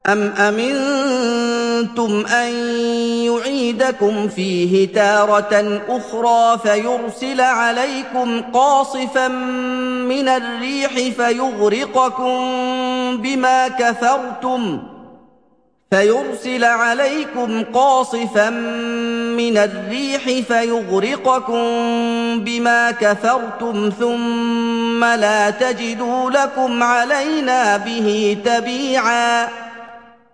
أَمْ أَمِنتُمْ أَن يُعِيدَكُمْ فِيهِ تَارَةً أُخْرَىٰ فَيُرْسِلَ عَلَيْكُمْ قَاصِفًا مِّنَ الرِّيحِ فَيُغْرِقَكُم بِمَا كَفَرْتُمْ ثُمَّ لَا تَجِدُوا لَكُمْ عَلَيْنَا بِهِ تَبِيعًا